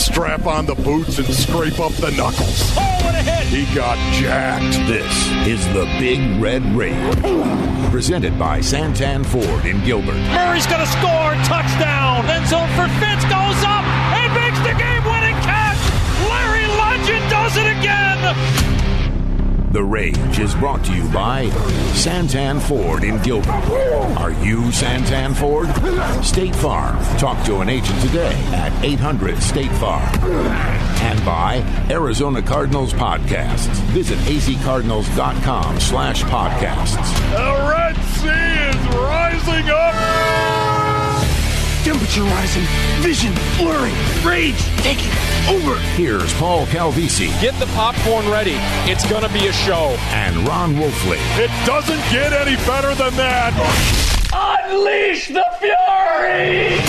strap on the boots and scrape up the knuckles. Oh, what a hit! He got jacked. This is the Big Red Rage, presented by Santan Ford in Gilbert. Murray's going to score. Touchdown. End zone for Fitz. Goes up and makes the game-winning catch. Larry Legend does it again. The Rage is brought to you by Santan Ford in Gilbert. Are you Santan Ford? State Farm. Talk to an agent today at 800-STATE-FARM. And by Arizona Cardinals Podcasts. Visit azcardinals.com/podcasts. The Red Sea is rising up. Temperature rising, vision blurring, rage taking over. Here's Paul Calvisi. Get the popcorn ready. It's going to be a show. And Ron Wolfley. It doesn't get any better than that. Unleash the fury!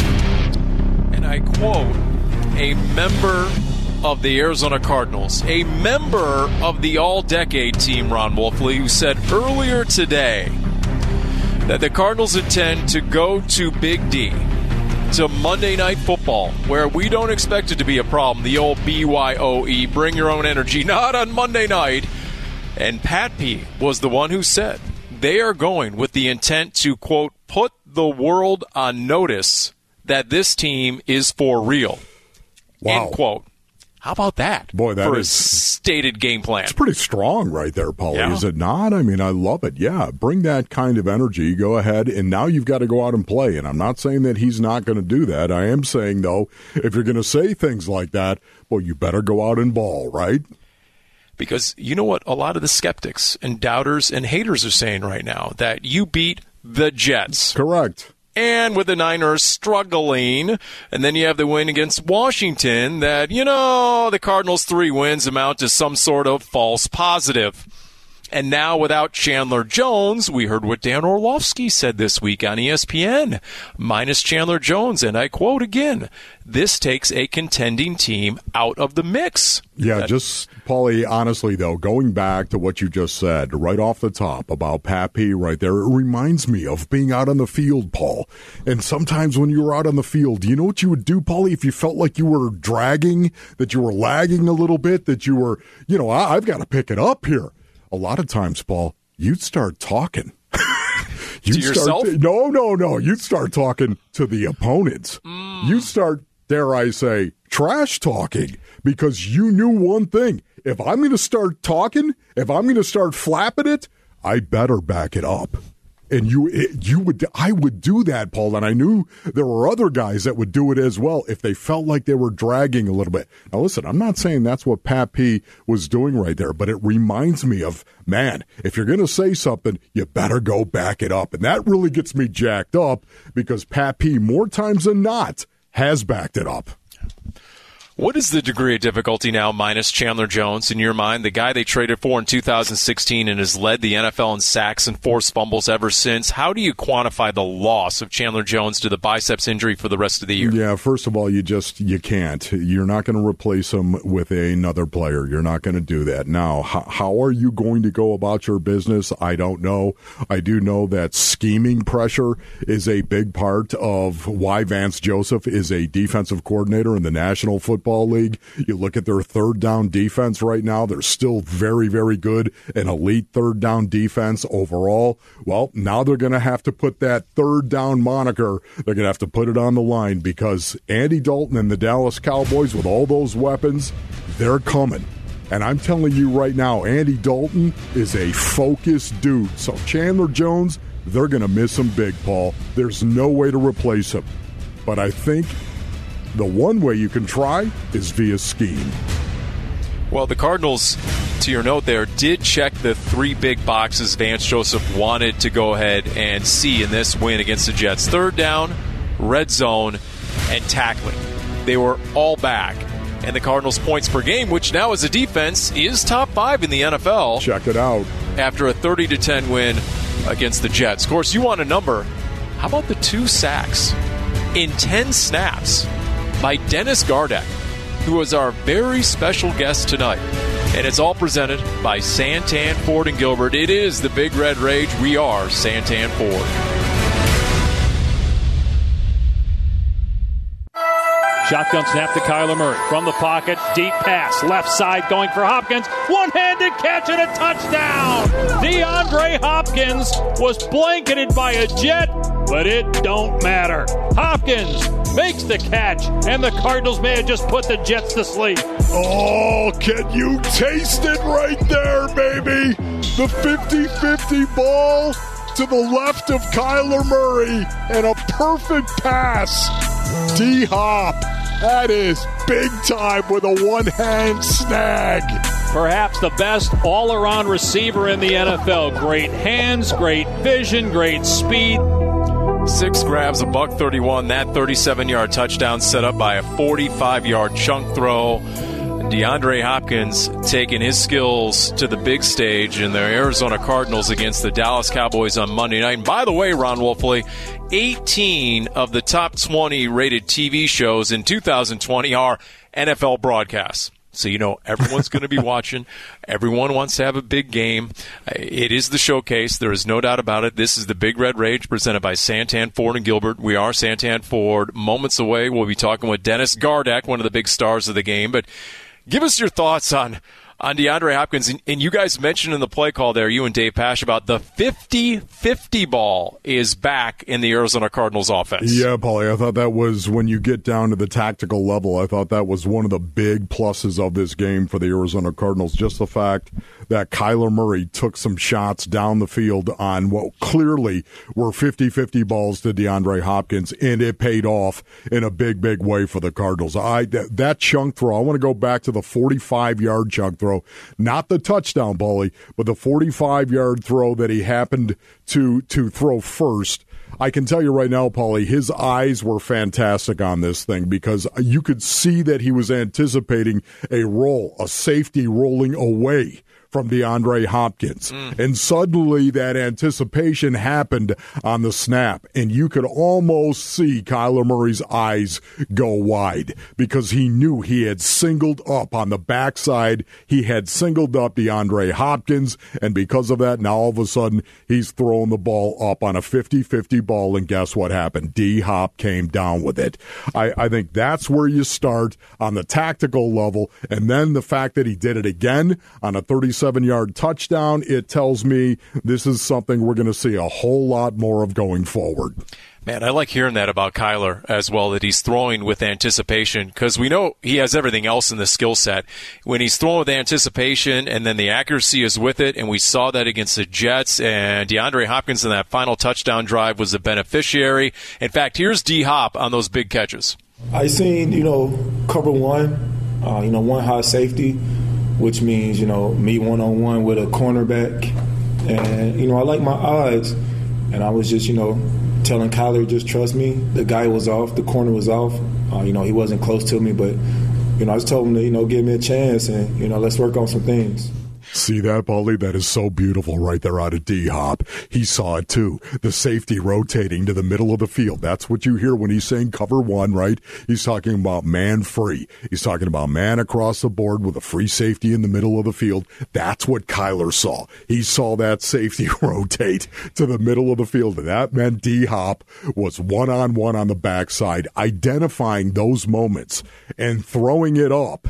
And I quote a member of the Arizona Cardinals, a member of the all-decade team, Ron Wolfley, who said earlier today that the Cardinals intend to go to Big D, to Monday Night Football, where we don't expect it to be a problem. The old BYOE, bring your own energy, not on Monday night. And Pat P was the one who said they are going with the intent to, quote, put the world on notice that this team is for real. Wow. End quote. How about that? Boy, that for is a stated game plan. It's pretty strong right there, Paulie, Yeah. is it not? I mean, I love it. Yeah, bring that kind of energy. Go ahead, and now you've got to go out and play. And I'm not saying that he's not going to do that. I am saying, though, if you're going to say things like that, well, you better go out and ball, right? Because you know what a lot of the skeptics and doubters and haters are saying right now? That you beat the Jets. Correct. And with the Niners struggling, and then you have the win against Washington, that, the Cardinals' 3 wins amount to some sort of false positive. And now without Chandler Jones, we heard what Dan Orlovsky said this week on ESPN, minus Chandler Jones, and I quote again, this takes a contending team out of the mix. Yeah, Paulie, honestly, though, going back to what you just said right off the top about Pat P right there, it reminds me of being out on the field, Paul. And sometimes when you were out on the field, you know what you would do, Paulie, if you felt like you were dragging, that you were lagging a little bit, that you were, I've got to pick it up here. A lot of times, Paul, you'd start talking. To yourself? No. You'd start talking to the opponents. You'd start, dare I say, trash talking, because you knew one thing. If I'm going to start talking, if I'm going to start flapping it, I better back it up. And I would do that, Paul, and I knew there were other guys that would do it as well if they felt like they were dragging a little bit. Now, listen, I'm not saying that's what Pat P was doing right there, but it reminds me of, man, if you're going to say something, you better go back it up. And that really gets me jacked up because Pat P, more times than not, has backed it up. What is the degree of difficulty now minus Chandler Jones in your mind, the guy they traded for in 2016 and has led the NFL in sacks and forced fumbles ever since? How do you quantify the loss of Chandler Jones to the biceps injury for the rest of the year? Yeah, first of all, you can't. You're not going to replace him with another player. You're not going to do that. Now, how are you going to go about your business? I don't know. I do know that scheming pressure is a big part of why Vance Joseph is a defensive coordinator in the National Football League. You look at their third down defense right now. They're still very, very good, an elite third down defense overall. Well, now they're going to have to put that third down moniker, they're going to have to put it on the line because Andy Dalton and the Dallas Cowboys, with all those weapons, they're coming. And I'm telling you right now, Andy Dalton is a focused dude. So Chandler Jones, they're going to miss him big, Paul. There's no way to replace him. But I think the one way you can try is via scheme. Well, the Cardinals, to your note there, did check the 3 big boxes Vance Joseph wanted to go ahead and see in this win against the Jets. Third down, red zone, and tackling. They were all back. And the Cardinals' points per game, which now as a defense is top 5 in the NFL. Check it out. After a 30-10 win against the Jets. Of course, you want a number. How about the 2 sacks in 10 snaps by Dennis Gardeck, who was our very special guest tonight. And it's all presented by Santan Ford and Gilbert. It is the Big Red Rage. We are Santan Ford. Shotgun snap to Kyler Murray. From the pocket, deep pass. Left side going for Hopkins. One-handed catch and a touchdown. DeAndre Hopkins was blanketed by a jet, but it don't matter. Hopkins makes the catch, and the Cardinals may have just put the Jets to sleep. Oh, can you taste it right there, baby? The 50-50 ball to the left of Kyler Murray and a perfect pass. D-Hop, that is big time with a one-hand snag. Perhaps the best all-around receiver in the NFL. Great hands, great vision, great speed. 6 grabs, $131. That 37-yard touchdown set up by a 45-yard chunk throw. DeAndre Hopkins taking his skills to the big stage in the Arizona Cardinals against the Dallas Cowboys on Monday night. And by the way, Ron Wolfley, 18 of the top 20 rated TV shows in 2020 are NFL broadcasts. So, you know, everyone's going to be watching. Everyone wants to have a big game. It is the showcase. There is no doubt about it. This is the Big Red Rage presented by Santan Ford and Gilbert. We are Santan Ford. Moments away, we'll be talking with Dennis Gardeck, one of the big stars of the game. But give us your thoughts on DeAndre Hopkins. And you guys mentioned in the play call there, you and Dave Pasch, about the 50-50 ball is back in the Arizona Cardinals offense. Yeah, Paulie, I thought that was, when you get down to the tactical level, I thought that was one of the big pluses of this game for the Arizona Cardinals. Just the fact that Kyler Murray took some shots down the field on what clearly were 50-50 balls to DeAndre Hopkins, and it paid off in a big, big way for the Cardinals. That chunk throw, I want to go back to the 45-yard chunk throw. Not the touchdown, Paulie, but the 45-yard throw that he happened to throw first. I can tell you right now, Paulie, his eyes were fantastic on this thing because you could see that he was anticipating a safety rolling away from DeAndre Hopkins. And suddenly that anticipation happened on the snap, and you could almost see Kyler Murray's eyes go wide because he knew he had singled up on the backside. He had singled up DeAndre Hopkins, and because of that, now all of a sudden he's throwing the ball up on a 50-50 ball, and guess what happened? D-Hop came down with it. I think that's where you start on the tactical level, and then the fact that he did it again on a 37-yard touchdown, it tells me this is something we're going to see a whole lot more of going forward. Man, I like hearing that about Kyler as well, that he's throwing with anticipation, because we know he has everything else in the skill set. When he's throwing with anticipation and then the accuracy is with it, and we saw that against the Jets, and DeAndre Hopkins in that final touchdown drive was the beneficiary. In fact, here's D-Hop on those big catches. I seen, cover one, one high safety, which means, me one-on-one with a cornerback. And, I like my odds. And I was just, telling Kyler, just trust me. The guy was off. The corner was off. He wasn't close to me. But, I just told him to, give me a chance and, let's work on some things. See that, Paulie? That is so beautiful right there out of D-Hop. He saw it too. The safety rotating to the middle of the field. That's what you hear when he's saying cover one, right? He's talking about man free. He's talking about man across the board with a free safety in the middle of the field. That's what Kyler saw. He saw that safety rotate to the middle of the field, and that meant D-Hop was one-on-one on the backside, identifying those moments and throwing it up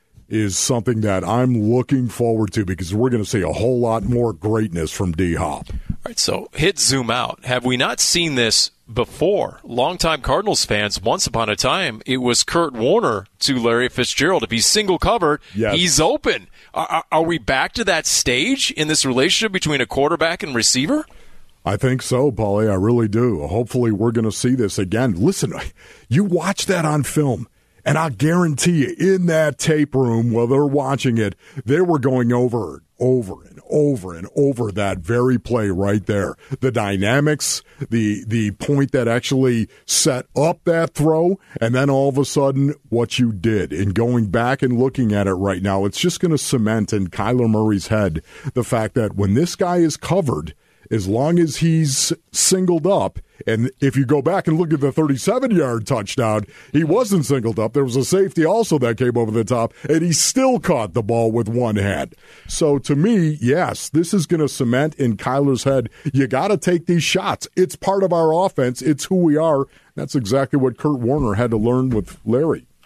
is something that I'm looking forward to because we're going to see a whole lot more greatness from D-Hop. All right, so hit zoom out. Have we not seen this before? Longtime Cardinals fans, once upon a time, it was Kurt Warner to Larry Fitzgerald. If he's single covered, yes, he's open. Are we back to that stage in this relationship between a quarterback and receiver? I think so, Paulie. I really do. Hopefully we're going to see this again. Listen, you watch that on film. And I guarantee you, in that tape room, while they're watching it, they were going over and over that very play right there. The dynamics, the point that actually set up that throw, and then all of a sudden what you did. And going back and looking at it right now, it's just going to cement in Kyler Murray's head the fact that when this guy is covered, as long as he's singled up, and if you go back and look at the 37-yard touchdown, he wasn't singled up. There was a safety also that came over the top, and he still caught the ball with one hand. So to me, yes, this is going to cement in Kyler's head, you got to take these shots. It's part of our offense. It's who we are. That's exactly what Kurt Warner had to learn with Larry.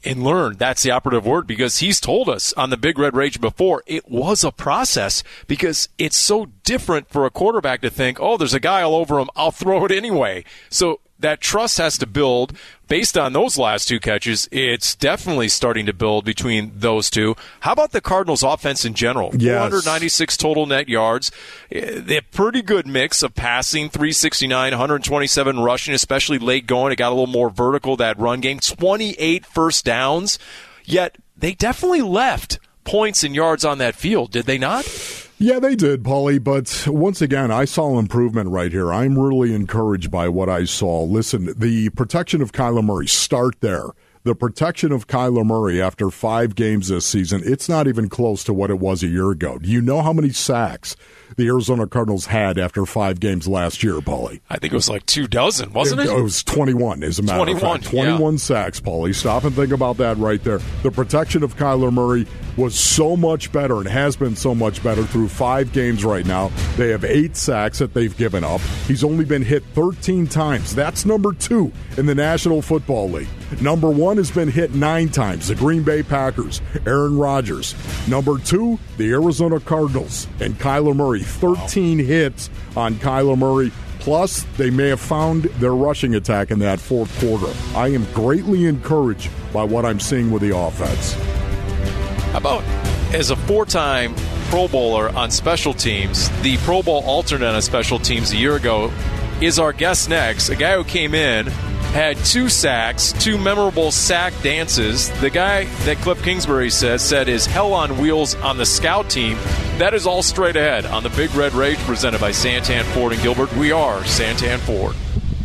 and learn. That's the operative word, because he's told us on the Big Red Rage before, it was a process, because it's so different for a quarterback to think, oh, there's a guy all over him, I'll throw it anyway. So that trust has to build based on those last two catches. It's definitely starting to build between those two. How about the Cardinals' offense in general? Yes. 496 total net yards. They're a pretty good mix of passing, 369, 127 rushing, especially late going. It got a little more vertical, that run game. 28 first downs. Yet they definitely left points and yards on that field, did they not? Yeah, they did, Paulie, but once again, I saw improvement right here. I'm really encouraged by what I saw. Listen, the protection of Kyler Murray, start there. The protection of Kyler Murray after 5 games this season, it's not even close to what it was a year ago. Do you know how many sacks the Arizona Cardinals had after 5 games last year, Paulie? I think it was like 24, wasn't it? It was 21, as a matter of fact. 21 sacks, Paulie. Stop and think about that right there. The protection of Kyler Murray was so much better and has been so much better through 5 games right now. They have 8 sacks that they've given up. He's only been hit 13 times. That's number 2 in the National Football League. Number 1 has been hit 9 times, the Green Bay Packers, Aaron Rodgers. Number 2, the Arizona Cardinals, and Kyler Murray. 13 hits on Kyler Murray. Plus, they may have found their rushing attack in that fourth quarter. I am greatly encouraged by what I'm seeing with the offense. How about, as a 4-time Pro Bowler on special teams, the Pro Bowl alternate on special teams a year ago is our guest next, a guy who came in, had 2 sacks, 2 memorable sack dances. The guy that Cliff Kingsbury said is hell on wheels on the scout team. That is all straight ahead on the Big Red Rage, presented by Santan Ford and Gilbert. We are Santan Ford.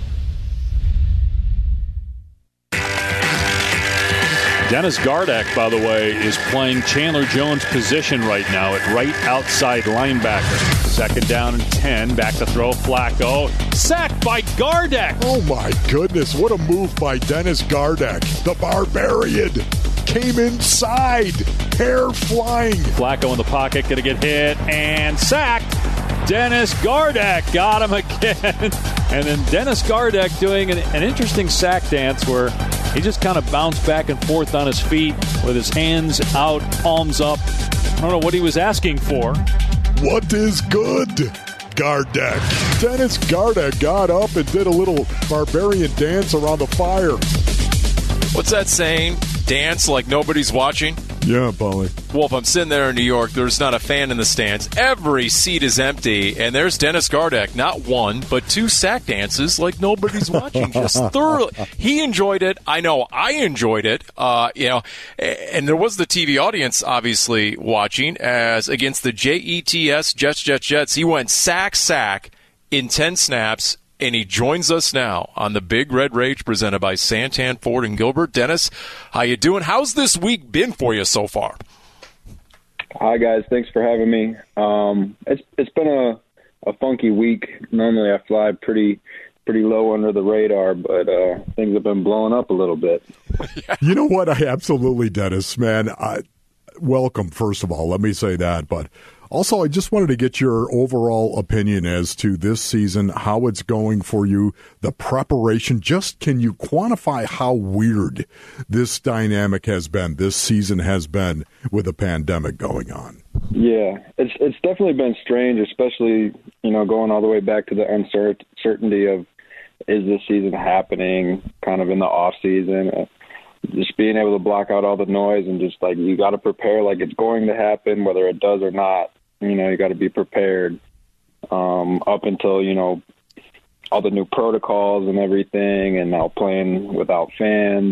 Dennis Gardeck, by the way, is playing Chandler Jones' position right now at right outside linebacker. 2nd down and 10. Back to throw. Flacco. Sacked by Gardeck. Oh, my goodness. What a move by Dennis Gardeck. The Barbarian came inside. Hair flying. Flacco in the pocket. Going to get hit and sacked. Dennis Gardeck got him again. And then Dennis Gardeck doing an interesting sack dance where he just kind of bounced back and forth on his feet with his hands out, palms up. I don't know what he was asking for. What is good, Gardeck? Dennis Gardeck got up and did a little barbarian dance around the fire. What's that saying? Dance like nobody's watching? Yeah, Paulie. Well, if I'm sitting there in New York, there's not a fan in the stands. Every seat is empty, and there's Dennis Gardeck. Not 1, but 2 sack dances like nobody's watching. Just thoroughly. He enjoyed it. I know I enjoyed it. And there was the TV audience, obviously, watching, as against the Jets, Jets. He went sack in 10 snaps. And he joins us now on the Big Red Rage, presented by Santan Ford and Gilbert. Dennis, how you doing? How's this week been for you so far? Hi, guys. Thanks for having me. It's been a funky week. Normally I fly pretty low under the radar, but things have been blowing up a little bit. You know what? I absolutely, Dennis, man. Welcome, first of all. Let me say that, but also, I just wanted to get your overall opinion as to this season, how it's going for you, the preparation. Just can you quantify how weird this dynamic has been, this season has been with the pandemic going on? Yeah, it's definitely been strange, especially, going all the way back to the uncertainty of, is this season happening kind of in the off season? Just being able to block out all the noise and just like, you got to prepare like it's going to happen, whether it does or not. You got to be prepared up until, all the new protocols and everything, and now playing without fans.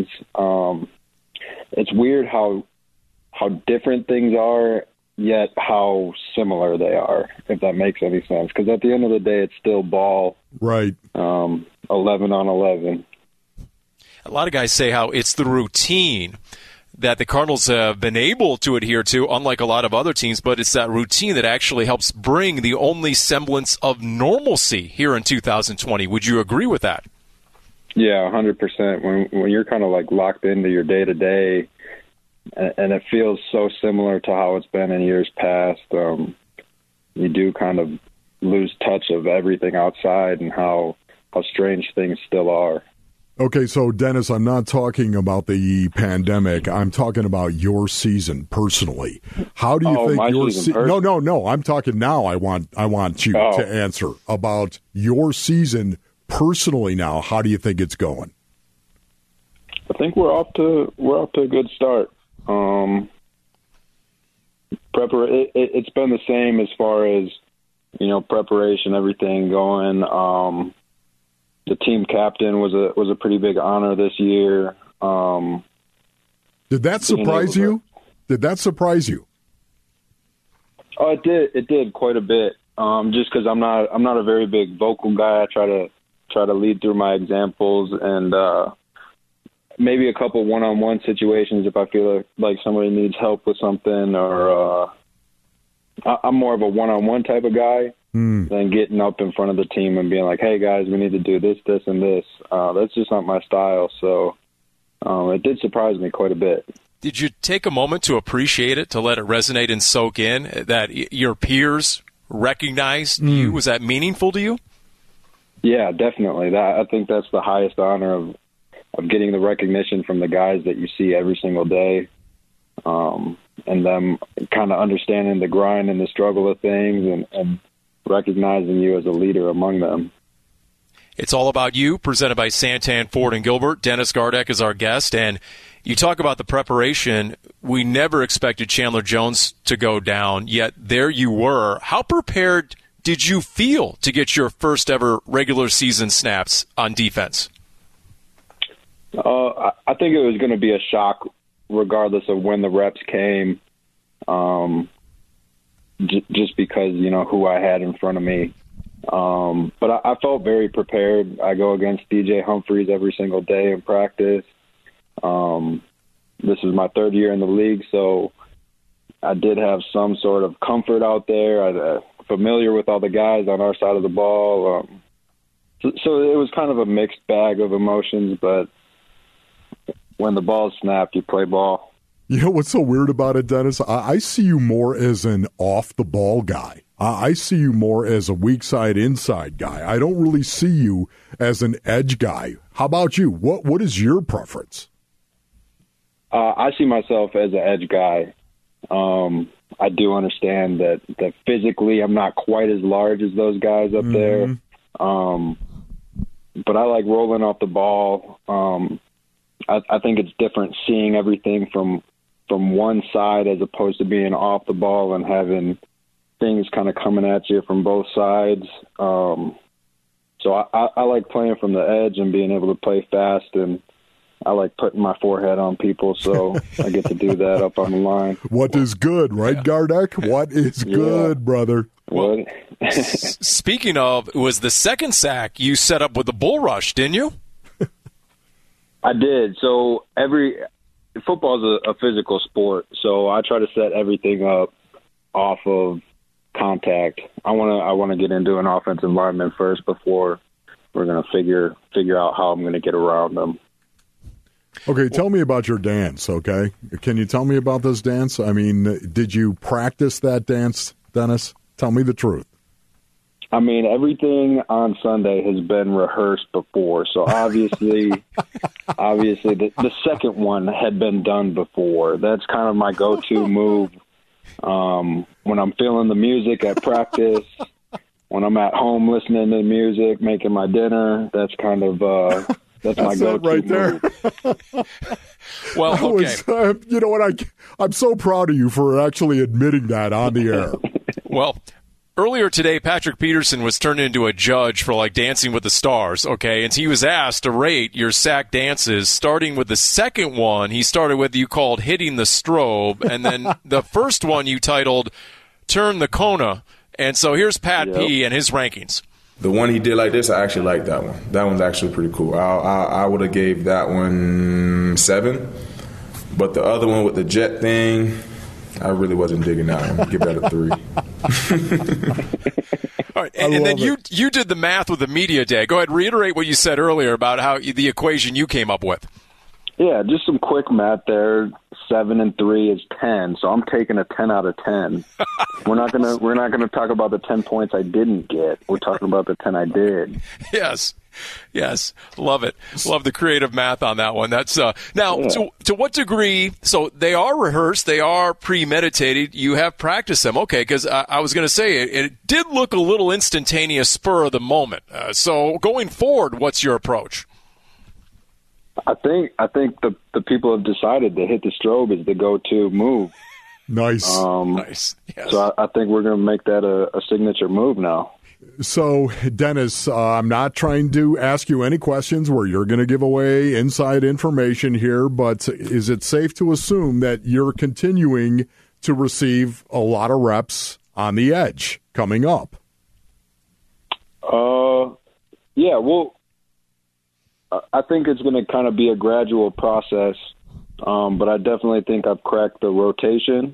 It's weird how different things are, yet how similar they are, if that makes any sense. Because at the end of the day, it's still ball. Right. 11 on 11. A lot of guys say how it's the routine that the Cardinals have been able to adhere to, unlike a lot of other teams, but it's that routine that actually helps bring the only semblance of normalcy here in 2020. Would you agree with that? Yeah, 100%. When you're kind of like locked into your day-to-day, and it feels so similar to how it's been in years past, you do kind of lose touch of everything outside and how strange things still are. Okay, so Dennis, I'm not talking about the pandemic. I'm talking about your season personally. How do you think your season? No. I'm talking now. I want you to answer about your season personally now. How do you think it's going? I think we're off to a good start. It's been the same as far as, preparation, everything going. The team captain was a pretty big honor this year. Did that surprise you? Oh, it did. It did quite a bit. Just because I'm not a very big vocal guy. I try to lead through my examples and maybe a couple one-on-one situations if I feel like somebody needs help with something, or I'm more of a one-on-one type of guy than getting up in front of the team and being like, hey, guys, we need to do this, this, and this. That's just not my style. So it did surprise me quite a bit. Did you take a moment to appreciate it, to let it resonate and soak in, that your peers recognized you? Was that meaningful to you? Yeah, definitely. I think that's the highest honor of getting the recognition from the guys that you see every single day, and them kind of understanding the grind and the struggle of things and recognizing you as a leader among them. It's all about you, presented by Santan, Ford & Gilbert. Dennis Gardeck is our guest, and you talk about the preparation. We never expected Chandler Jones to go down, yet there you were. How prepared did you feel to get your first ever regular season snaps on defense? I think it was going to be a shock regardless of when the reps came, just because, who I had in front of me. But I felt very prepared. I go against DJ Humphries every single day in practice. This is my third year in the league, so I did have some sort of comfort out there. I'm familiar with all the guys on our side of the ball. So it was kind of a mixed bag of emotions, but when the ball's snapped, you play ball. You know what's so weird about it, Dennis? I see you more as an off-the-ball guy. I see you more as a weak side, inside guy. I don't really see you as an edge guy. How about you? What is your preference? I see myself as an edge guy. I do understand that physically I'm not quite as large as those guys up there. But I like rolling off the ball. I think it's different seeing everything from one side as opposed to being off the ball and having things kind of coming at you from both sides. So I like playing from the edge and being able to play fast, and I like putting my forehead on people, so I get to do that up on the line. What is good, right, Gardeck? What is good, brother? Well, speaking of, it was the second sack you set up with the bull rush, didn't you? I did. So football is a physical sport, so I try to set everything up off of contact. I want to get into an offensive lineman first before we're going to figure out how I'm going to get around them. Okay, tell me about your dance, okay? Can you tell me about this dance? I mean, did you practice that dance, Dennis? Tell me the truth. I mean, everything on Sunday has been rehearsed before, so obviously the second one had been done before. That's kind of my go-to move when I'm feeling the music at practice, when I'm at home listening to music, making my dinner. That's kind of that's my go-to right there. move. Well, okay. You know what? I'm so proud of you for actually admitting that on the air. Well, earlier today, Patrick Peterson was turned into a judge for Dancing with the Stars, okay? And he was asked to rate your sack dances, starting with the second one he started with, you called Hitting the Strobe, and then the first one you titled Turn the Kona. And so here's Pat P. and his rankings. The one he did like this, I actually like that one. That one's actually pretty cool. I would have gave that one 7. But the other one with the jet thing, I really wasn't digging that one. Give that a 3. All right, and then you did the math with the media day. Go ahead, reiterate what you said earlier about how the equation you came up with. Yeah, just some quick math there. 7 and 3 is 10, so I'm taking a 10 out of 10. We're not gonna talk about the 10 points I didn't get. We're talking about the 10 I did. Yes. Yes, love it. Love the creative math on that one. That's now. Yeah. To what degree? So they are rehearsed, they are premeditated. You have practiced them, okay? Because I was going to say it did look a little instantaneous, spur of the moment. So going forward, what's your approach? I think the people have decided that hit the strobe is the go-to move. Nice. Nice. Yes. So I think we're going to make that a signature move now. So, Dennis, I'm not trying to ask you any questions where you're going to give away inside information here, but is it safe to assume that you're continuing to receive a lot of reps on the edge coming up? Yeah, well, I think it's going to kind of be a gradual process, but I definitely think I've cracked the rotation.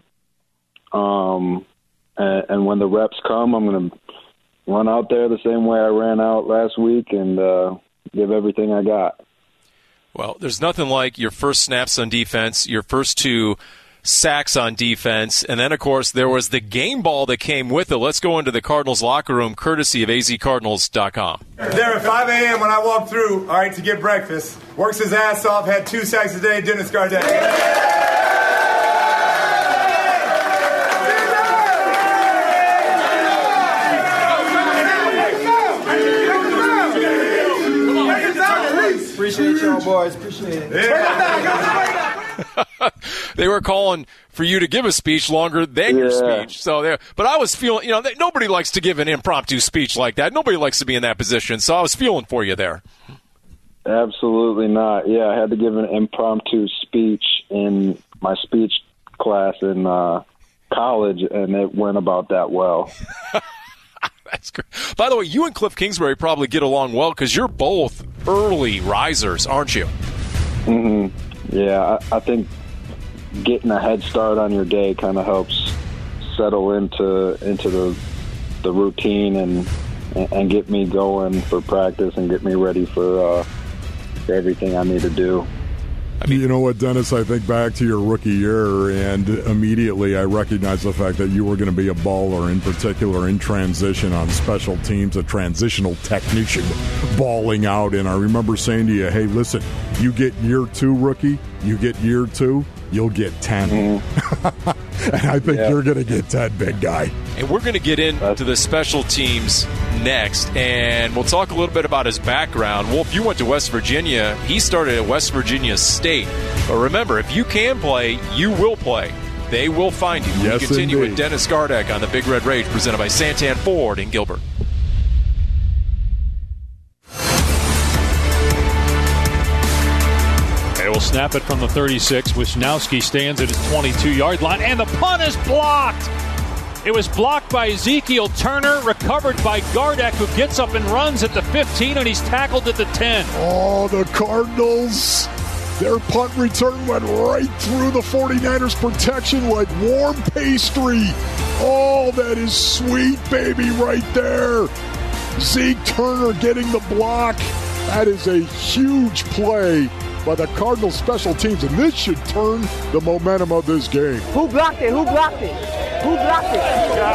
And when the reps come, I'm going to run out there the same way I ran out last week and give everything I got. Well, there's nothing like your first snaps on defense, your first 2 sacks on defense, and then, of course, there was the game ball that came with it. Let's go into the Cardinals locker room, courtesy of azcardinals.com. There at 5 a.m. when I walked through, all right, to get breakfast. Works his ass off, had 2 sacks a day, Dennis Gardeck. Appreciate y'all, boys. Appreciate it. They were calling for you to give a speech longer than your speech. So but I was feeling, nobody likes to give an impromptu speech like that. Nobody likes to be in that position. So I was feeling for you there. Absolutely not. Yeah, I had to give an impromptu speech in my speech class in college, and it went about that well. That's great. By the way, you and Cliff Kingsbury probably get along well because you're both early risers, aren't you? Mm-hmm. Yeah, I think getting a head start on your day kind of helps settle into the routine and get me going for practice and get me ready for everything I need to do. You know what, Dennis, I think back to your rookie year, and immediately I recognize the fact that you were going to be a baller, in particular in transition on special teams, a transitional technician balling out. And I remember saying to you, hey, listen, you get year 2, rookie, you get year 2, you'll get 10. Mm-hmm. And I think you're going to get 10, big guy. And we're going to get into the special teams next, and we'll talk a little bit about his background. Wolf, you went to West Virginia. He started at West Virginia State. But remember, if you can play, you will play. They will find you. Yes, we continue indeed. with Dennis Gardeck on the Big Red Rage, presented by Santan Ford in Gilbert. They will snap it from the 36. Wisnowski stands at his 22-yard line, and the punt is blocked. It was blocked by Ezekiel Turner, recovered by Gardeck, who gets up and runs at the 15, and he's tackled at the 10. Oh, the Cardinals, their punt return went right through the 49ers' protection like warm pastry. Oh, that is sweet, baby, right there. Zeke Turner getting the block. That is a huge play by the Cardinals special teams, and this should turn the momentum of this game. Who blocked it? Who blocked it? Who blocked it?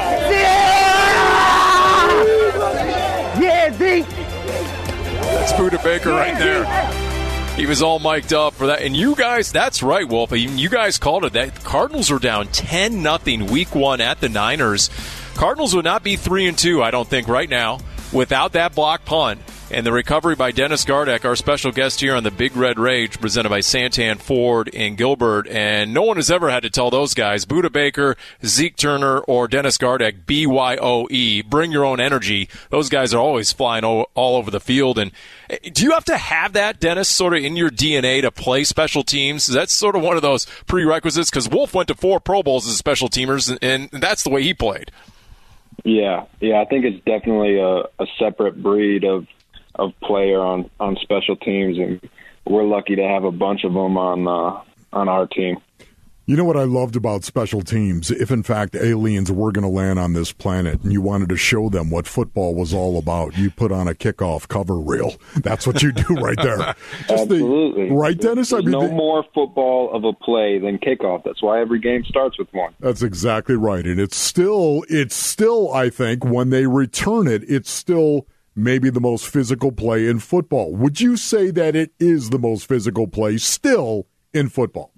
Yeah, Zeke. That's Budda Baker right there. He was all mic'd up for that. And you guys, that's right, Wolf. You guys called it. That Cardinals are down 10-0 week 1 at the Niners. Cardinals would not be 3-2, I don't think, right now, without that block punt. And the recovery by Dennis Gardeck, our special guest here on the Big Red Rage, presented by Santan Ford in Gilbert. And no one has ever had to tell those guys, Budda Baker, Zeke Turner, or Dennis Gardeck, BYOE, bring your own energy. Those guys are always flying all over the field. And do you have to have that, Dennis, sort of in your DNA to play special teams? That's sort of one of those prerequisites, because Wolf went to 4 Pro Bowls as special teamers, and that's the way he played. Yeah, I think it's definitely a separate breed of player on special teams, and we're lucky to have a bunch of them on our team. You know what I loved about special teams? If, in fact, aliens were going to land on this planet and you wanted to show them what football was all about, you put on a kickoff cover reel. That's what you do right there. Absolutely. Right, Dennis? There's no more football of a play than kickoff. That's why every game starts with one. That's exactly right. And it's still, I think, when they return it, it's still maybe the most physical play in football. Would you say that it is the most physical play still in football?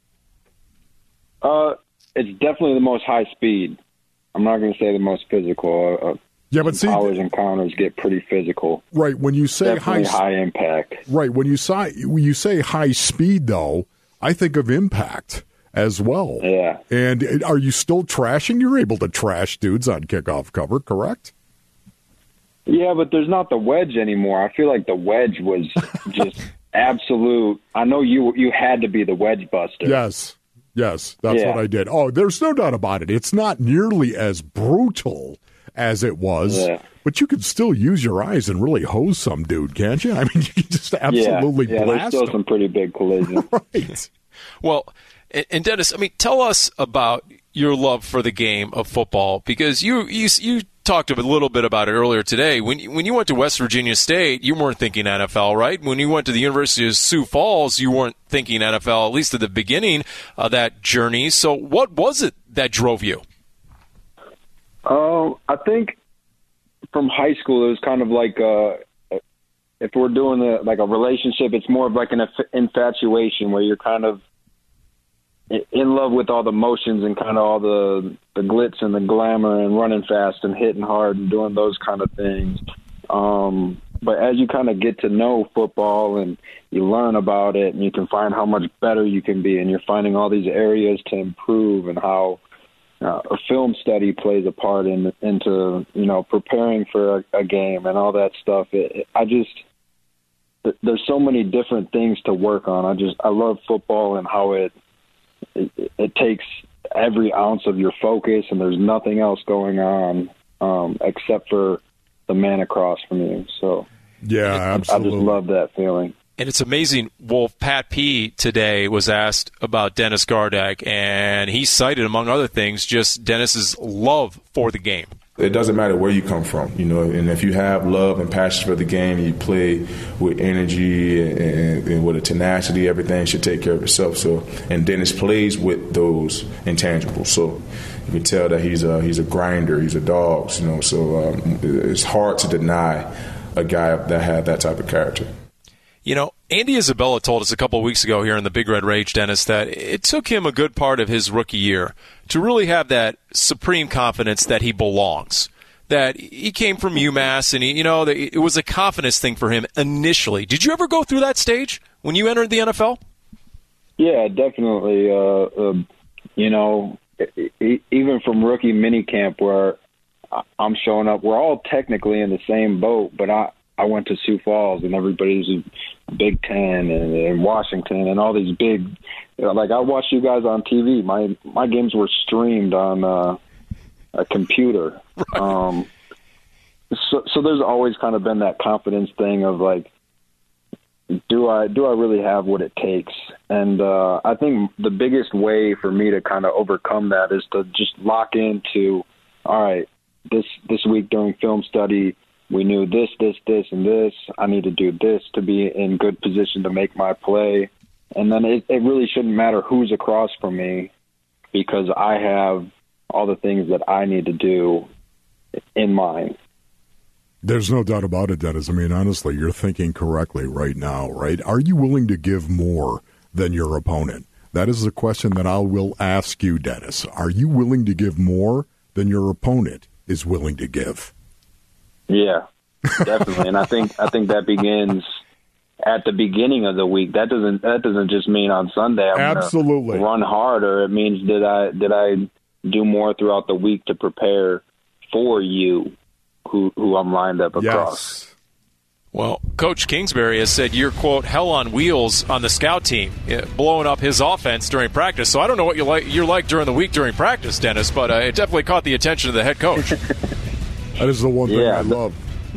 It's definitely the most high speed. I'm not going to say the most physical. Yeah, but see, college encounters get pretty physical. Right, when you say high impact. Right, when you say high speed, though, I think of impact as well. Yeah. And are you still trashing? You're able to trash dudes on kickoff cover, correct? Yeah, but there's not the wedge anymore. I feel like the wedge was just absolute. I know you had to be the wedge buster. Yes, that's what I did. Oh, there's no doubt about it. It's not nearly as brutal as it was, but you could still use your eyes and really hose some dude, can't you? I mean, you can just absolutely blast there's still him. Some pretty big collisions. Right. Well, and Dennis, I mean, tell us about your love for the game of football, because you talked a little bit about it earlier today. When you went to West Virginia State, you weren't thinking NFL, right? When you went to the University of Sioux Falls, you weren't thinking NFL, at least at the beginning of that journey. So what was it that drove you? I think from high school, it was kind of like if we're doing a relationship, it's more of like an infatuation where you're kind of in love with all the motions and kind of all the glitz and the glamour and running fast and hitting hard and doing those kind of things. But as you kind of get to know football and you learn about it, and you can find how much better you can be, and you're finding all these areas to improve, and how a film study plays a part into preparing for a game and all that stuff. There's so many different things to work on. I love football and how it takes every ounce of your focus, and there's nothing else going on except for the man across from you. So yeah, absolutely. I just love that feeling. And it's amazing, Wolf. Pat P. today was asked about Dennis Gardeck, and he cited, among other things, just Dennis's love for the game. It doesn't matter where you come from, and if you have love and passion for the game, you play with energy and with a tenacity, everything should take care of itself. So, and Dennis plays with those intangibles. So you can tell that he's a grinder, he's a dog, so it's hard to deny a guy that had that type of character. Andy Isabella told us a couple of weeks ago here in the Big Red Rage, Dennis, that it took him a good part of his rookie year to really have that supreme confidence that he belongs, that he came from UMass, and it was a confidence thing for him initially. Did you ever go through that stage when you entered the NFL? Yeah, definitely. Even from rookie minicamp where I'm showing up, we're all technically in the same boat, but I went to Sioux Falls, and everybody's in Big Ten and Washington and all these big. I watched you guys on TV. My games were streamed on a computer. Right. So there's always kind of been that confidence thing of do I really have what it takes? And I think the biggest way for me to kind of overcome that is to just lock into, all right, this week during film study, we knew this, and this. I need to do this to be in good position to make my play. And then it really shouldn't matter who's across from me, because I have all the things that I need to do in mind. There's no doubt about it, Dennis. I mean, honestly, you're thinking correctly right now, right? Are you willing to give more than your opponent? That is the question that I will ask you, Dennis. Are you willing to give more than your opponent is willing to give? Yeah, definitely. And I think that begins at the beginning of the week. That doesn't just mean on Sunday I'm absolutely gonna run harder. It means did I do more throughout the week to prepare for you, who I'm lined up across. Yes. Well, Coach Kingsbury has said you're, quote, hell on wheels on the scout team, blowing up his offense during practice. So I don't know what you're like during the week during practice, Dennis, but it definitely caught the attention of the head coach. That is the one thing I love.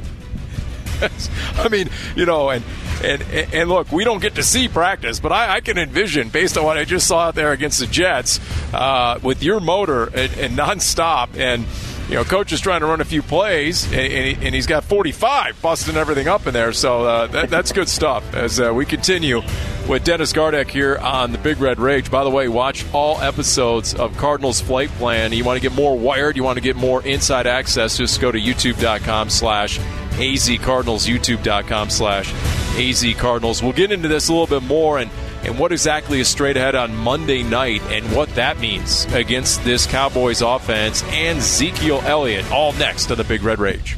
I mean, and look, we don't get to see practice, but I can envision, based on what I just saw out there against the Jets, with your motor and nonstop, and coach is trying to run a few plays, and he's got 45 busting everything up in there. So that's good stuff as we continue with Dennis Gardeck here on the Big Red Rage. By the way, watch all episodes of Cardinals Flight Plan. You want to get more wired, you want to get more inside access, just go to youtube.com/BigRedRage. AZ Cardinals, youtube.com/AZ Cardinals. We'll get into this a little bit more and what exactly is straight ahead on Monday night and what that means against this Cowboys offense and Ezekiel Elliott, all next to the Big Red Rage.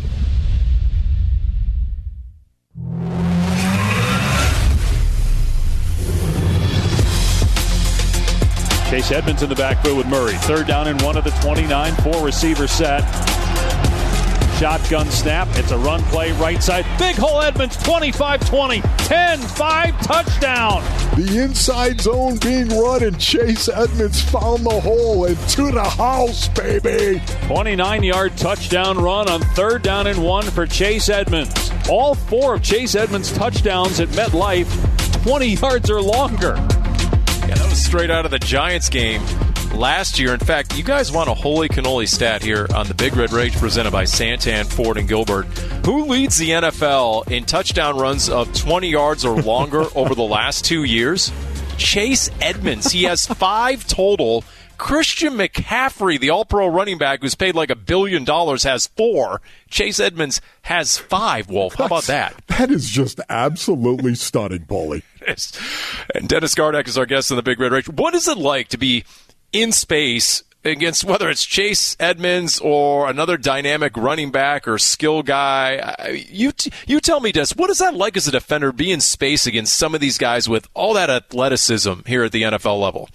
Chase Edmonds in the backfield with Murray. 3rd down and 1 of the 29. 4 receiver set. Shotgun snap. It's a run play right side. Big hole Edmonds, 25-20. 10-5 touchdown. The inside zone being run, and Chase Edmonds found the hole and to the house, baby. 29-yard touchdown run on 3rd down and 1 for Chase Edmonds. All 4 of Chase Edmonds' touchdowns at MetLife, 20 yards or longer. Yeah, that was straight out of the Giants game last year. In fact, you guys want a holy cannoli stat here on the Big Red Rage presented by Santan, Ford, and Gilbert. Who leads the NFL in touchdown runs of 20 yards or longer over the last 2 years? Chase Edmonds. He has 5 total. Christian McCaffrey, the all-pro running back who's paid like $1 billion, has 4. Chase Edmonds has 5, Wolf. How about that? That is just absolutely stunning, Paulie. And Dennis Gardeck is our guest on the Big Red Rage. What is it like to be in space against whether it's Chase Edmonds or another dynamic running back or skill guy? You tell me, Des, what is that like as a defender, be in space against some of these guys with all that athleticism here at the NFL level?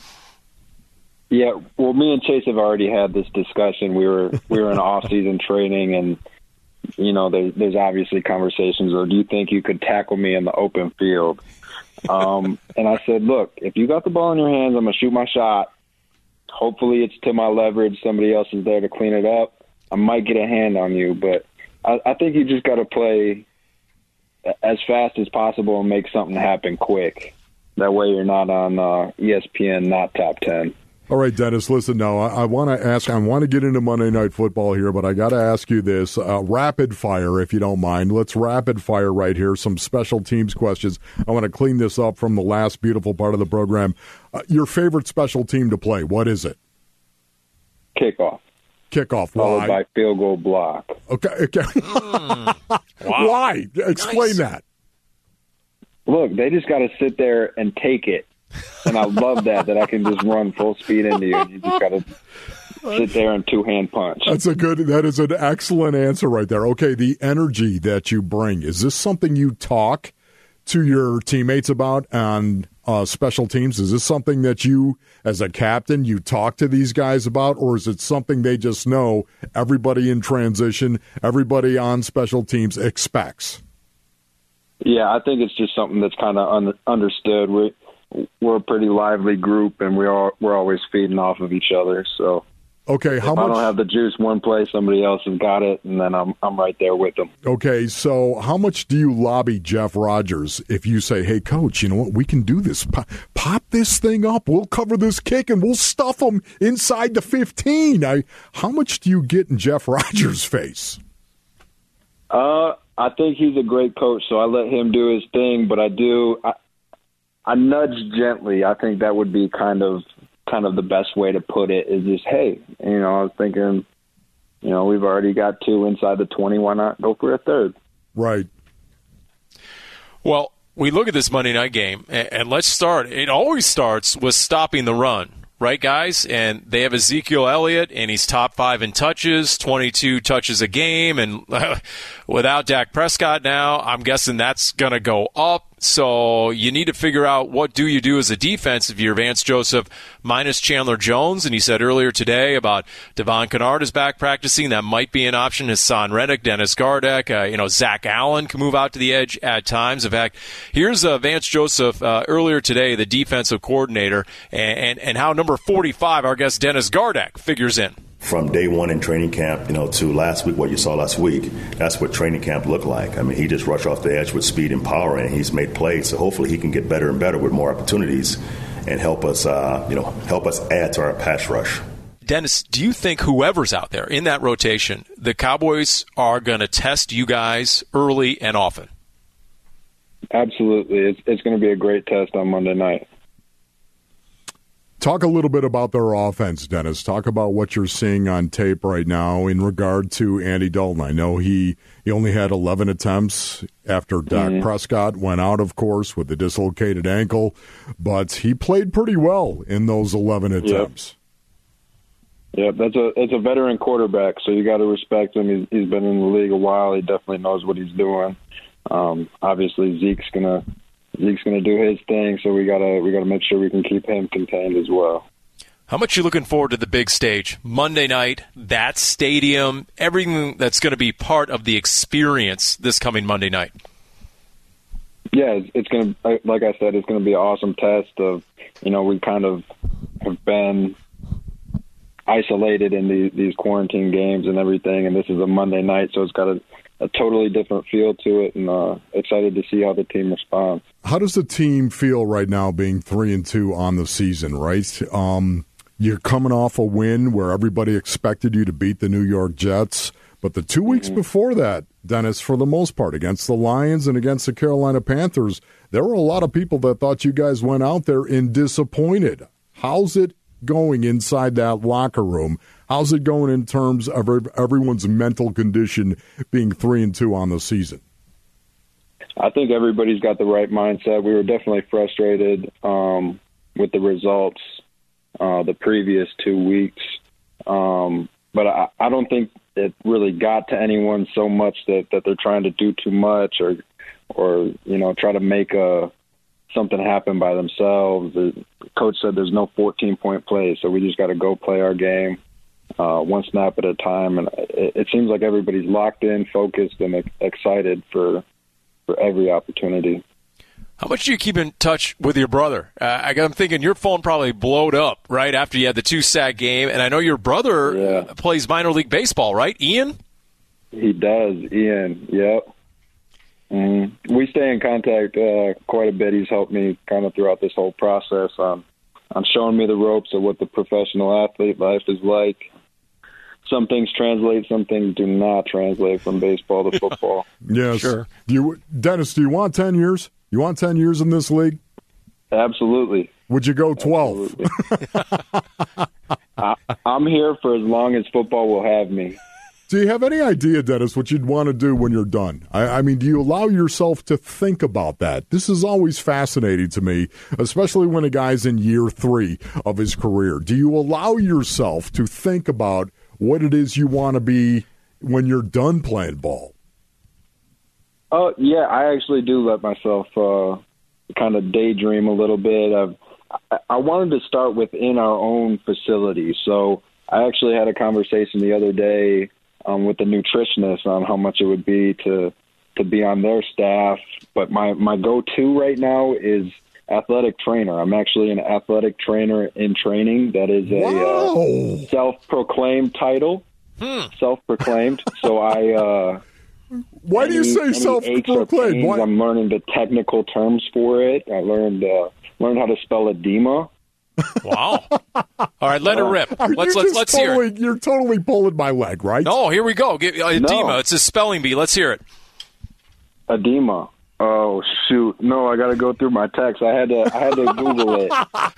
Yeah, well, me and Chase have already had this discussion. We were in off-season training, and you know, there's obviously conversations of, do you think you could tackle me in the open field? And I said, look, if you got the ball in your hands, I'm gonna shoot my shot. Hopefully, it's to my leverage. Somebody else is there to clean it up. I might get a hand on you, but I think you just got to play as fast as possible and make something happen quick. That way, you're not on ESPN, not top 10. All right, Dennis, listen now. I want to get into Monday Night Football here, but I got to ask you this. Rapid fire, if you don't mind. Let's rapid fire right here. Some special teams questions. I want to clean this up from the last beautiful part of the program. Your favorite special team to play, what is it? Kickoff. Kickoff. Followed by field goal block. Okay. Wow. Why? Explain that. Look, they just got to sit there and take it. And I love that I can just run full speed into you. You just got to sit there and two-hand punch. That is an excellent answer right there. Okay, the energy that you bring, is this something you talk to your teammates about on special teams? Is this something that you, as a captain, you talk to these guys about, or is it something they just know everybody in transition, everybody on special teams expects? Yeah, I think it's just something that's kind of understood. We're a pretty lively group, and we're always feeding off of each other. So, okay, if I don't have the juice one place, somebody else has got it, and then I'm right there with them. Okay, so how much do you lobby Jeff Rodgers if you say, "Hey, coach, you know what? We can do this. Pop this thing up. We'll cover this kick, and we'll stuff them inside the 15." How much do you get in Jeff Rodgers' face? I think he's a great coach, so I let him do his thing. But I nudge gently. I think that would be kind of the best way to put it, is just, hey, I was thinking, we've already got 2 inside the 20. Why not go for a third? Right. Well, we look at this Monday night game, and let's start. It always starts with stopping the run, right, guys? And they have Ezekiel Elliott, and he's top 5 in touches, 22 touches a game. And without Dak Prescott now, I'm guessing that's going to go up. So you need to figure out what do you do as a defense if you're Vance Joseph minus Chandler Jones. And he said earlier today about Devon Kennard is back practicing. That might be an option. Hassan Reddick, Dennis Gardeck, Zach Allen can move out to the edge at times. In fact, here's Vance Joseph earlier today, the defensive coordinator, and how number 45, our guest Dennis Gardeck, figures in. From day one in training camp, to last week, what you saw last week, that's what training camp looked like. I mean, he just rushed off the edge with speed and power, and he's made plays. So hopefully he can get better and better with more opportunities and help us add to our pass rush. Dennis, do you think whoever's out there in that rotation, the Cowboys are going to test you guys early and often? Absolutely. It's going to be a great test on Monday night. Talk a little bit about their offense, Dennis. Talk about what you're seeing on tape right now in regard to Andy Dalton. I know he only had 11 attempts after Dak Prescott went out, of course, with the dislocated ankle, but he played pretty well in those 11 attempts. Yeah, that's a veteran quarterback, so you got to respect him. He's been in the league a while. He definitely knows what he's doing. Obviously, Zeke's gonna do his thing, so we gotta make sure we can keep him contained as well. How much you looking forward to the big stage Monday night? That stadium, everything that's going to be part of the experience this coming Monday night. Yeah, it's going to, like I said, it's going to be an awesome test of, we kind of have been isolated in these quarantine games and everything, and this is a Monday night, so it's got a totally different feel to it, and excited to see how the team responds. How does the team feel right now being 3-2 on the season, right? You're coming off a win where everybody expected you to beat the New York Jets, but the 2 weeks before that, Dennis, for the most part, against the Lions and against the Carolina Panthers, there were a lot of people that thought you guys went out there and disappointed. How's it going inside that locker room? How's it going in terms of everyone's mental condition being 3-2 on the season? I think everybody's got the right mindset. We were definitely frustrated with the results the previous 2 weeks. But I don't think it really got to anyone so much that they're trying to do too much or try to make something happen by themselves. The coach said there's no 14-point play, so we just got to go play our game one snap at a time. And it seems like everybody's locked in, focused, and excited for every opportunity. How much do you keep in touch with your brother? I'm thinking your phone probably blowed up right after you had the 2-sack game, and I know your brother plays minor league baseball, right? Ian? He does, Ian, yep. We stay in contact quite a bit. He's helped me kind of throughout this whole process on showing me the ropes of what the professional athlete life is like. Some things translate, some things do not translate from baseball to football. Yes. Sure. Dennis, do you want 10 years? You want 10 years in this league? Absolutely. Would you go 12? I'm here for as long as football will have me. Do you have any idea, Dennis, what you'd want to do when you're done? I mean, do you allow yourself to think about that? This is always fascinating to me, especially when a guy's in year 3 of his career. Do you allow yourself to think about what it is you want to be when you're done playing ball? Yeah, I actually do let myself kind of daydream a little bit. I wanted to start within our own facility. So I actually had a conversation the other day with the nutritionist on how much it would be to be on their staff. But my go-to right now is athletic trainer. I'm actually an athletic trainer in training. That is a self-proclaimed title. Self-proclaimed. So I... Why do you say self-proclaimed? I'm learning the technical terms for it. I learned how to spell edema. Wow! All right, let it rip. Let's hear it. You're totally pulling my leg, right? No, here we go. Edema. No. It's a spelling bee. Let's hear it. Edema. Oh shoot! No, I got to go through my text. I had to Google it.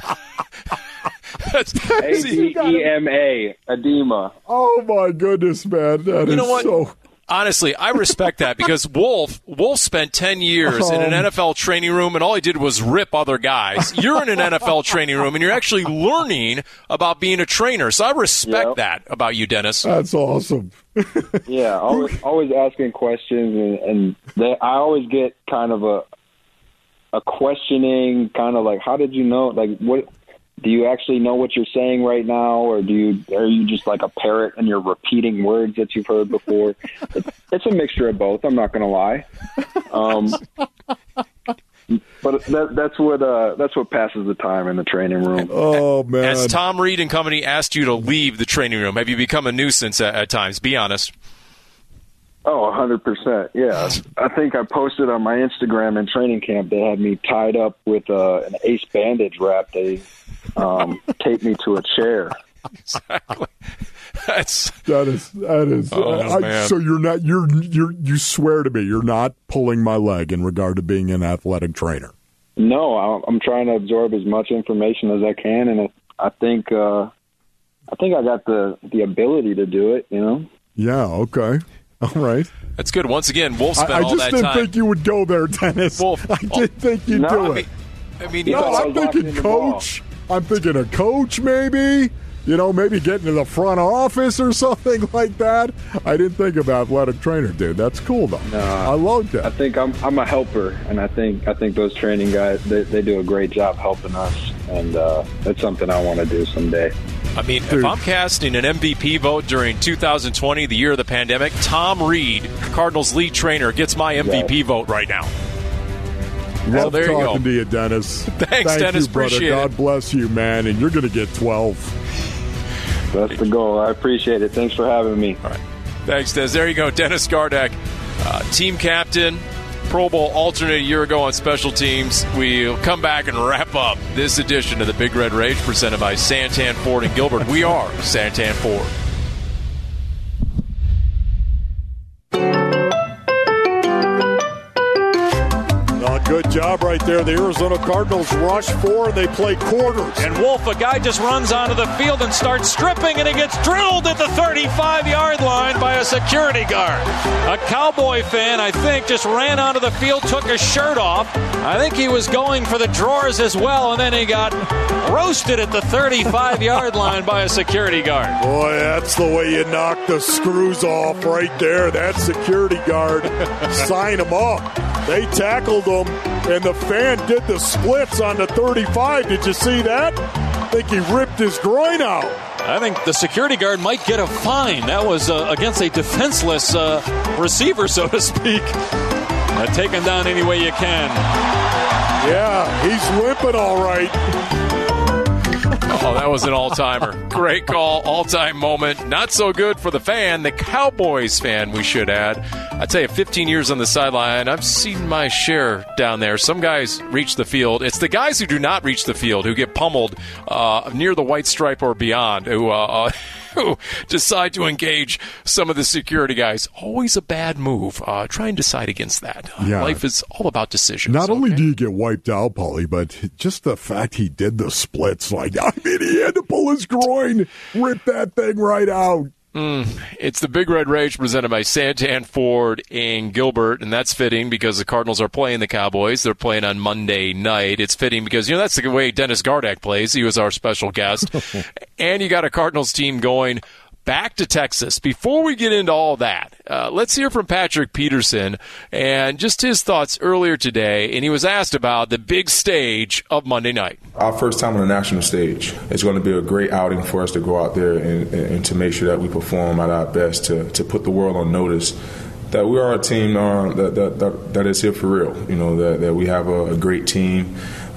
ADEMA. Edema. Oh my goodness, man! You know what? So... Honestly, I respect that because Wolf spent 10 years in an NFL training room, and all he did was rip other guys. You're in an NFL training room, and you're actually learning about being a trainer. So I respect that about you, Dennis. That's awesome. Yeah, always asking questions, and I always get kind of a questioning, kind of like, how did you know? Like, what? Do you actually know what you're saying right now, or are you just like a parrot and you're repeating words that you've heard before? It's a mixture of both. I'm not going to lie, but that's what passes the time in the training room. Oh man! Has Tom Reed and company asked you to leave the training room? Have you become a nuisance at times? Be honest. Oh, 100%. Yeah. I think I posted on my Instagram in training camp they had me tied up with an ace bandage wrap. They taped me to a chair. Exactly. That is. Man. So you swear to me you're not pulling my leg in regard to being an athletic trainer? No, I'm trying to absorb as much information as I can, and I think I got the ability to do it, you know? Yeah, okay. All right. That's good. Once again, Wolf spent all that time. I just didn't think you would go there, Dennis. Wolf, I didn't think you'd do it. I'm thinking coach. I'm thinking a coach maybe. You know, maybe getting to the front office or something like that. I didn't think of athletic trainer, dude. That's cool, though. No, I love that. I think I'm a helper, and I think those training guys, they do a great job helping us, and that's something I want to do someday. I mean, if I'm casting an MVP vote during 2020, the year of the pandemic, Tom Reed, Cardinals lead trainer, gets my MVP vote right now. Love there talking you to you, Dennis. Thanks, Dennis. You, brother. Appreciate God it. bless you, man, and you're going to get 12. That's the goal. I appreciate it. Thanks for having me. All right. Thanks, Des. There you go. Dennis Gardeck, team captain, Pro Bowl alternate a year ago on special teams. We'll come back and wrap up this edition of the Big Red Rage presented by Santan Ford and Gilbert. We are Santan Ford. Good job right there. The Arizona Cardinals rush 4, and they play quarters. And Wolf, a guy just runs onto the field and starts stripping, and he gets drilled at the 35-yard line by a security guard. A Cowboy fan, I think, just ran onto the field, took his shirt off. I think he was going for the drawers as well, and then he got roasted at the 35-yard line by a security guard. Boy, that's the way you knock the screws off right there. That security guard, sign him up. They tackled him, and the fan did the splits on the 35. Did you see that? I think he ripped his groin out. I think the security guard might get a fine. That was against a defenseless receiver, so to speak. Take him down any way you can. Yeah, he's limping all right. Oh, that was an all-timer. Great call, all-time moment. Not so good for the fan, the Cowboys fan, we should add. I tell you, 15 years on the sideline, I've seen my share down there. Some guys reach the field. It's the guys who do not reach the field, who get pummeled near the white stripe or beyond, who decide to engage some of the security guys. Always a bad move. Try and decide against that. Yeah. Life is all about decisions. Not only do you get wiped out, Paulie, but just the fact he did the splits. Like, I mean, he had to pull his groin, rip that thing right out. It's the Big Red Rage presented by Santan Ford and Gilbert, and that's fitting because the Cardinals are playing the Cowboys. They're playing on Monday night. It's fitting because, you know, that's the way Dennis Gardeck plays. He was our special guest. And you got a Cardinals team going back to Texas. Before we get into all that, let's hear from Patrick Peterson and just his thoughts earlier today. And he was asked about the big stage of Monday night. Our first time on the national stage. It's going to be a great outing for us to go out there and to make sure that we perform at our best to put the world on notice that we are a team that is here for real. You know, that we have a great team,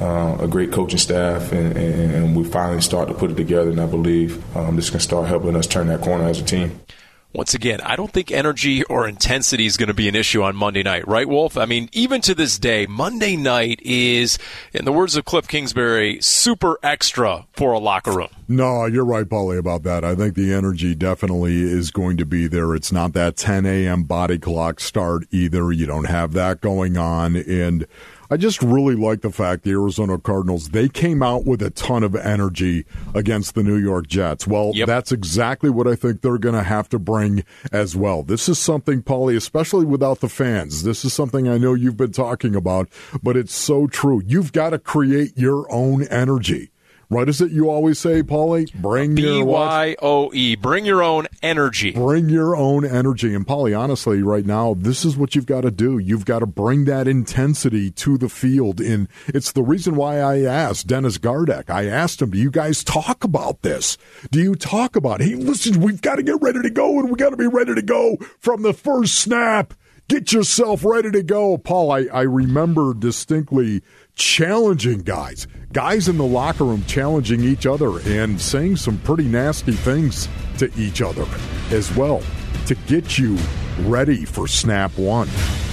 a great coaching staff, and we finally start to put it together, and I believe this can start helping us turn that corner as a team. Once again, I don't think energy or intensity is going to be an issue on Monday night, right, Wolf? I mean, even to this day, Monday night is, in the words of Cliff Kingsbury, super extra for a locker room. No, you're right, Paulie, about that. I think the energy definitely is going to be there. It's not that 10 a.m. body clock start either. You don't have that going on, and I just really like the fact the Arizona Cardinals, they came out with a ton of energy against the New York Jets. Well, That's exactly what I think they're going to have to bring as well. This is something, Paulie, especially without the fans, this is something I know you've been talking about, but it's so true. You've got to create your own energy. What is it you always say, Paulie? Bring your BYOE. Bring your own energy. Bring your own energy. And, Paulie, honestly, right now, this is what you've got to do. You've got to bring that intensity to the field. And it's the reason why I asked Dennis Gardeck. I asked him, do you guys talk about this? Do you talk about it? Hey, listen, we've got to get ready to go, and we got to be ready to go from the first snap. Get yourself ready to go. Paul, I remember distinctly challenging guys in the locker room challenging each other and saying some pretty nasty things to each other as well to get you ready for snap one.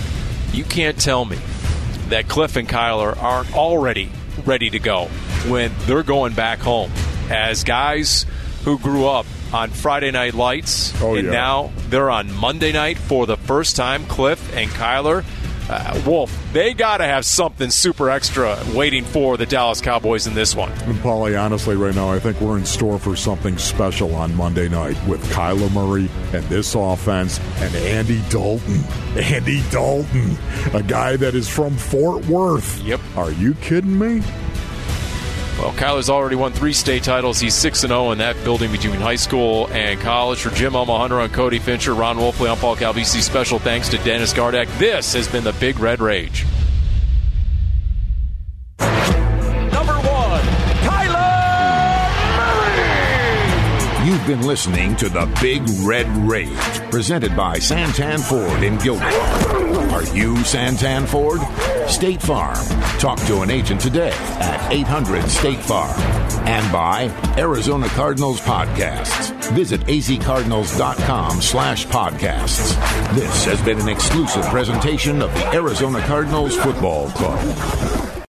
You can't tell me that Cliff and Kyler aren't already ready to go when they're going back home as guys who grew up on Friday Night Lights, now they're on Monday night for the first time. Cliff and Kyler, Wolf, they got to have something super extra waiting for the Dallas Cowboys in this one. And Paulie, honestly, right now, I think we're in store for something special on Monday night with Kyler Murray and this offense and Andy Dalton. Andy Dalton, a guy that is from Fort Worth. Yep. Are you kidding me? Well, Kyler's already won 3 state titles. He's 6-0 in that building between high school and college. For Jim Omohunter and Cody Fincher, Ron Wolfley, I'm Paul Calvisi. Special thanks to Dennis Gardeck. This has been the Big Red Rage. Number 1, Kyler Murray. You've been listening to the Big Red Rage, presented by Santan Ford in Gilbert. Are you Santan Ford? State Farm. Talk to an agent today at 800-STATE-FARM. And by Arizona Cardinals Podcasts. Visit azcardinals.com/podcasts. This has been an exclusive presentation of the Arizona Cardinals Football Club.